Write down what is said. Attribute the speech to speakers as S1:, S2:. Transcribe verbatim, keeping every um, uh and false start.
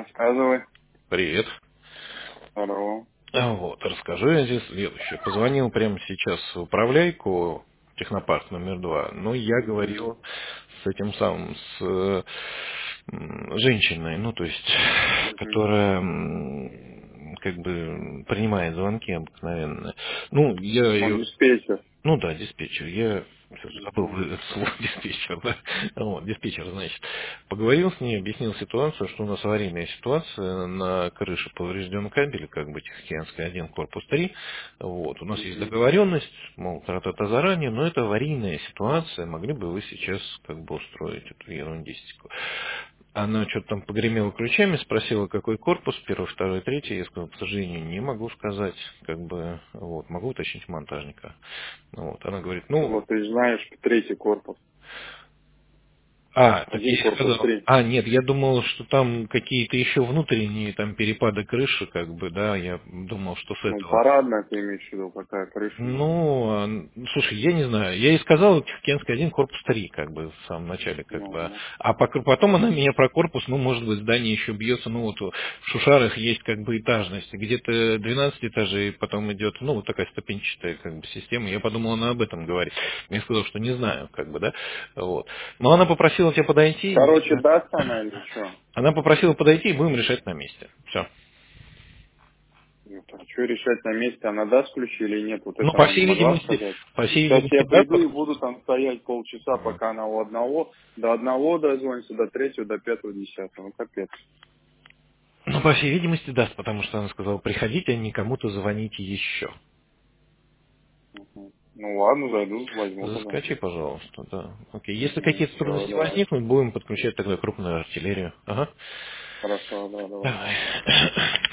S1: Рассказывай.
S2: Привет.
S1: Здорово.
S2: А Вот, расскажу я здесь следующее. Позвонил прямо сейчас в управляйку технопарк номер два, но я
S1: Мгм.
S2: говорил с этим самым, с э, м, женщиной, ну, то есть,
S1: Мгм.
S2: которая м, как бы принимает звонки обыкновенно. Ну, я
S1: Ну,
S2: ее
S1: диспетчер.
S2: Ну да, диспетчер. Я всё же забыл
S1: Мгм.
S2: вы- слово диспетчер, да. Вот, диспетчер, значит. Поговорил с ней, объяснил ситуацию, что у нас аварийная ситуация, на крыше поврежден кабель, как бы Тихоокеанский один, корпус три. Вот. У нас есть
S1: Мгм.
S2: договоренность, мол, тра-та-та заранее, но это аварийная ситуация, могли бы вы сейчас как бы устроить эту ерундистику. Она что-то там погремела ключами, спросила, какой корпус, первый, второй, третий. Я сказал, к сожалению, не могу сказать, как бы, вот, могу уточнить монтажника. Вот, она говорит, ну,
S1: Вот ты же знаешь, третий корпус.
S2: а, так
S1: Один
S2: я ей
S1: корпус
S2: сказал,
S1: три.
S2: а, нет, я думал, что там какие-то еще внутренние там перепады крыши, как бы, да, я думал, что с
S1: Ну,
S2: этого.
S1: парадная ты имеешь в виду, какая крыша.
S2: Ну, а, ну, слушай, я не знаю. Я ей сказал, Тихоокеанский один, корпус три, как бы, в самом начале, как
S1: Ну,
S2: бы.
S1: ну.
S2: А пок- потом она меня про корпус, ну, может быть, здание еще бьется, ну, вот в Шушарах есть, как бы, этажность. Где-то двенадцать этажей, потом идет, ну, вот такая ступенчатая, как бы, система. Я подумал, она об этом говорит. Я сказал, что не знаю, как бы, да. Вот. Но она попросила тебя подойти.
S1: Короче, даст она или что?
S2: Она попросила подойти, и будем решать на месте. Все.
S1: Ну, а что решать на месте, она даст ключи или нет? Вот
S2: Ну,
S1: это
S2: по
S1: она не
S2: всей
S1: могла
S2: видимости,
S1: сказать.
S2: по всей
S1: Сейчас я
S2: видимости, да,
S1: приду и
S2: потому
S1: буду там стоять полчаса,
S2: что...
S1: пока она у одного, до одного дозвонится, до третьего, до пятого, десятого. Ну, капец.
S2: Ну, по всей видимости, даст, потому что она сказала, приходите, а не кому-то звоните еще.
S1: Мгм. Ну ладно, зайду, возьму тогда.
S2: Заскочи, пожалуйста, да. Окей. Если
S1: Угу.
S2: какие-то
S1: Все,
S2: трудности
S1: давай.
S2: возникнут, будем подключать тогда крупную артиллерию. Ага.
S1: Хорошо, да, давай.
S2: Давай.